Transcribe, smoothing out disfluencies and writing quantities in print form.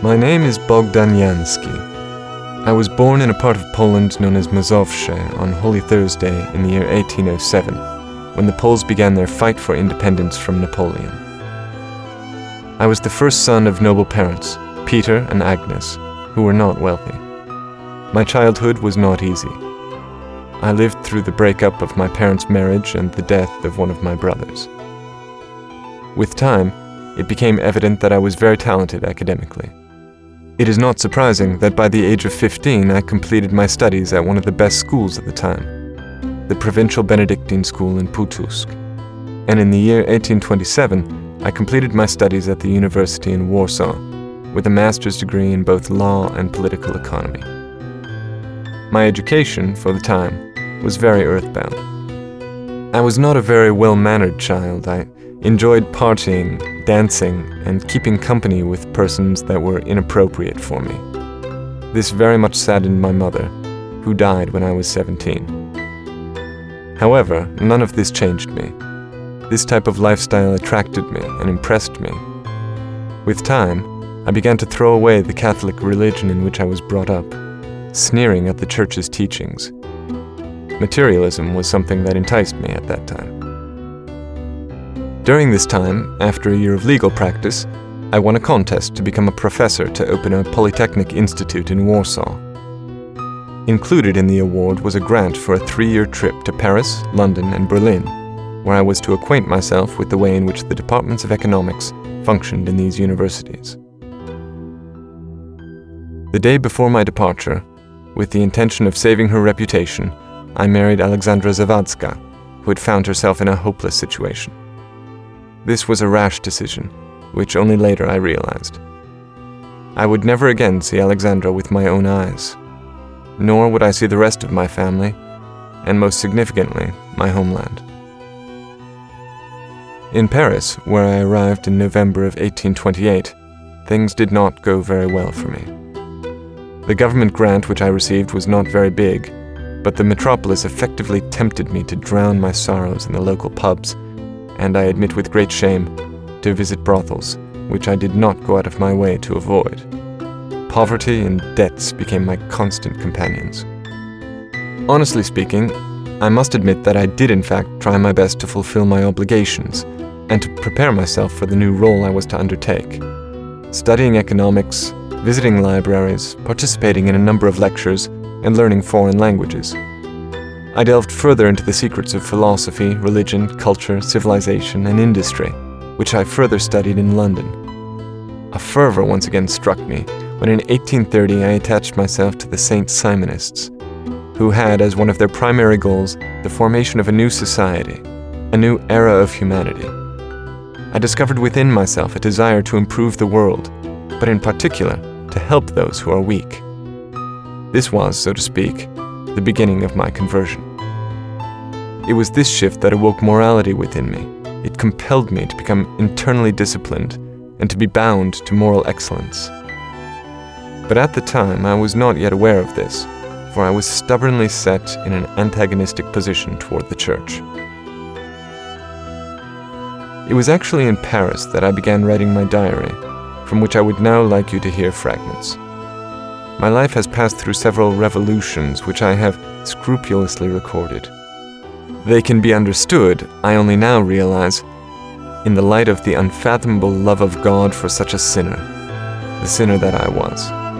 My name is Bogdan Jański. I was born in a part of Poland known as Mazowsze on Holy Thursday in the year 1807, when the Poles began their fight for independence from Napoleon. I was the first son of noble parents, Peter and Agnes, who were not wealthy. My childhood was not easy. I lived through the breakup of my parents' marriage and the death of one of my brothers. With time, it became evident that I was very talented academically. It is not surprising that by the age of 15 I completed my studies at one of the best schools at the time, the Provincial Benedictine School in Putusk, and in the year 1827 I completed my studies at the university in Warsaw with a master's degree in both law and political economy. My education, for the time, was very earthbound. I was not a very well-mannered child. I enjoyed partying, dancing, and keeping company with persons that were inappropriate for me. This very much saddened my mother, who died when I was 17. However, none of this changed me. This type of lifestyle attracted me and impressed me. With time, I began to throw away the Catholic religion in which I was brought up, sneering at the Church's teachings. Materialism was something that enticed me at that time. During this time, after a year of legal practice, I won a contest to become a professor to open a Polytechnic Institute in Warsaw. Included in the award was a grant for a 3-year trip to Paris, London, and Berlin, where I was to acquaint myself with the way in which the departments of economics functioned in these universities. The day before my departure, with the intention of saving her reputation, I married Alexandra Zawadzka, who had found herself in a hopeless situation. This was a rash decision, which only later I realized. I would never again see Alexandra with my own eyes, nor would I see the rest of my family, and most significantly, my homeland. In Paris, where I arrived in November of 1828, things did not go very well for me. The government grant which I received was not very big, but the metropolis effectively tempted me to drown my sorrows in the local pubs, and I admit with great shame, to visit brothels, which I did not go out of my way to avoid. Poverty and debts became my constant companions. Honestly speaking, I must admit that I did in fact try my best to fulfill my obligations and to prepare myself for the new role I was to undertake. Studying economics, visiting libraries, participating in a number of lectures, and learning foreign languages. I delved further into the secrets of philosophy, religion, culture, civilization, and industry, which I further studied in London. A fervor once again struck me when in 1830 I attached myself to the St. Simonists, who had as one of their primary goals the formation of a new society, a new era of humanity. I discovered within myself a desire to improve the world, but in particular, to help those who are weak. This was, so to speak, the beginning of my conversion. It was this shift that awoke morality within me. It compelled me to become internally disciplined and to be bound to moral excellence. But at the time, I was not yet aware of this, for I was stubbornly set in an antagonistic position toward the Church. It was actually in Paris that I began writing my diary, from which I would now like you to hear fragments. My life has passed through several revolutions which I have scrupulously recorded. They can be understood, I only now realize, in the light of the unfathomable love of God for such a sinner, the sinner that I was.